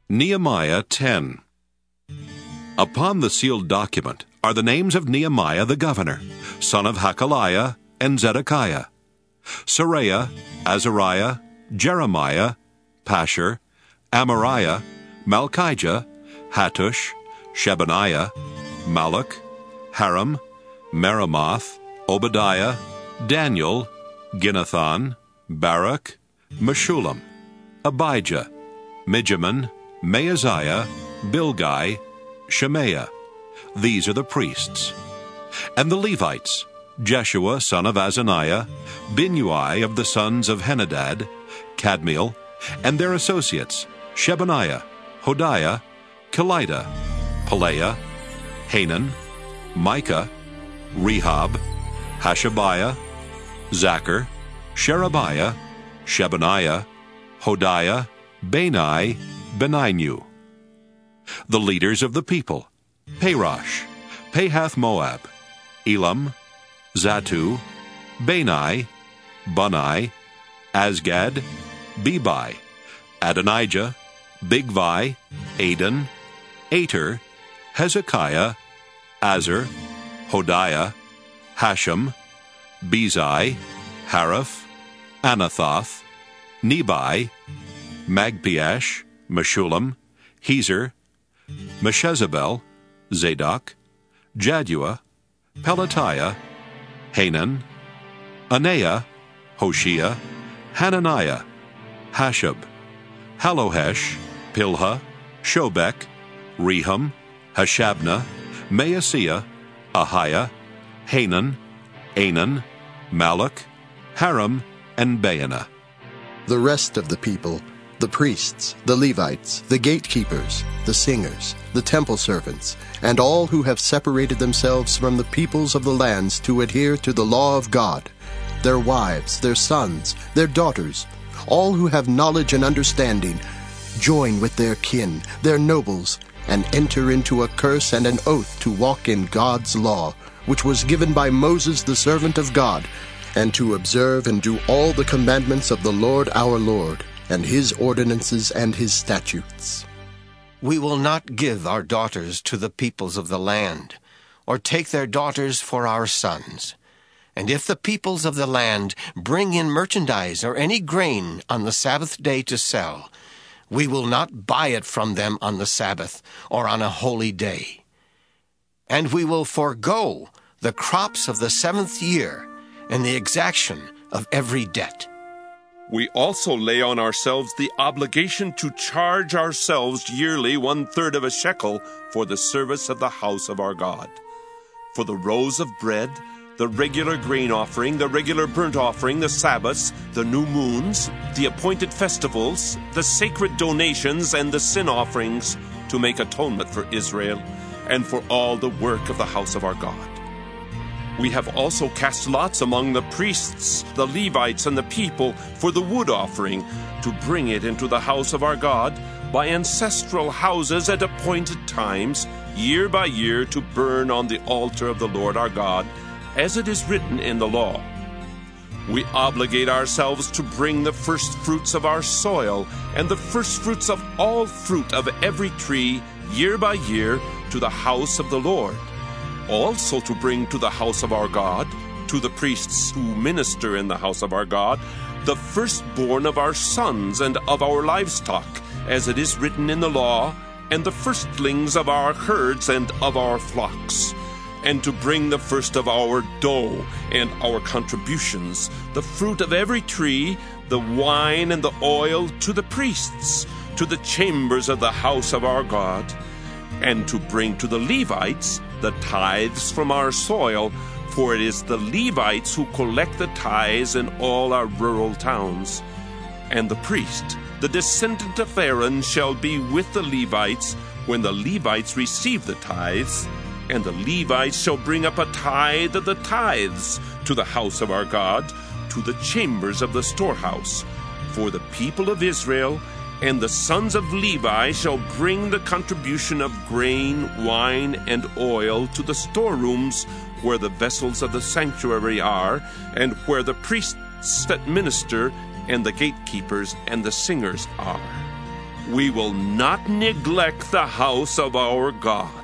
Nehemiah 10. Upon the sealed document are the names of Nehemiah the governor, son of Hakaliah, and Zedekiah, Seraiah, Azariah, Jeremiah, Pashur, Amariah, Malchijah, Hattush, Shebaniah, Malluch, Haram, Meremoth, Obadiah, Daniel, Ginnathan, Baruch, Meshullam, Abijah, Mijamin, Maaziah, Bilgai, Shemaiah. These are the priests. And the Levites, Jeshua son of Azaniah, Binnui of the sons of Henadad, Kadmiel, and their associates, Shebaniah, Hodiah, Kelita, Pelaiah, Hanan, Micah, Rehab, Hashabiah, Zachar, Sherebiah, Shebaniah, Hodiah, Bani, Beninu. The leaders of the people, Parosh, Pahath-Moab, Elam, Zatu, Bani, Bunai, Azgad, Bebai, Adonijah, Bigvai, Adin, Ater, Hezekiah, Azar, Hodiah, Hashem, Bezai, Haraph, Anathoth, Nebai, Magpiash, Meshullam, Hezer, Meshezabel, Zadok, Jaddua, Pelatiah, Hanan, Anaiah, Hoshea, Hananiah, Hashab, Hallohesh, Pilha, Shobek, Rehum, Hashabnah, Maaseiah, Ahiah, Hanan, Anan, Malluch, Haram, and Baanah. The rest of the people, the priests, the Levites, the gatekeepers, the singers, the temple servants, and all who have separated themselves from the peoples of the lands to adhere to the law of God, their wives, their sons, their daughters, all who have knowledge and understanding, join with their kin, their nobles, and enter into a curse and an oath to walk in God's law, which was given by Moses the servant of God, and to observe and do all the commandments of the Lord our Lord, and his ordinances and his statutes. We will not give our daughters to the peoples of the land, or take their daughters for our sons. And if the peoples of the land bring in merchandise or any grain on the Sabbath day to sell, we will not buy it from them on the Sabbath or on a holy day. And we will forego the crops of the 7th year and the exaction of every debt. We also lay on ourselves the obligation to charge ourselves yearly 1/3 of a shekel for the service of the house of our God, for the rows of bread, the regular grain offering, the regular burnt offering, the Sabbaths, the new moons, the appointed festivals, the sacred donations, and the sin offerings, to make atonement for Israel and for all the work of the house of our God. We have also cast lots among the priests, the Levites, and the people for the wood offering, to bring it into the house of our God by ancestral houses at appointed times, year by year, to burn on the altar of the Lord our God, as it is written in the law. We obligate ourselves to bring the first fruits of our soil and the first fruits of all fruit of every tree, year by year, to the house of the Lord. Also to bring to the house of our God, to the priests who minister in the house of our God, the firstborn of our sons and of our livestock, as it is written in the law, and the firstlings of our herds and of our flocks, and to bring the first of our dough and our contributions, the fruit of every tree, the wine and the oil, to the priests, to the chambers of the house of our God, and to bring to the Levites the tithes from our soil, for it is the Levites who collect the tithes in all our rural towns. And the priest, the descendant of Aaron, shall be with the Levites when the Levites receive the tithes, and the Levites shall bring up a tithe of the tithes to the house of our God, to the chambers of the storehouse. For the people of Israel and the sons of Levi shall bring the contribution of grain, wine, and oil to the storerooms where the vessels of the sanctuary are, and where the priests that minister and the gatekeepers and the singers are. We will not neglect the house of our God.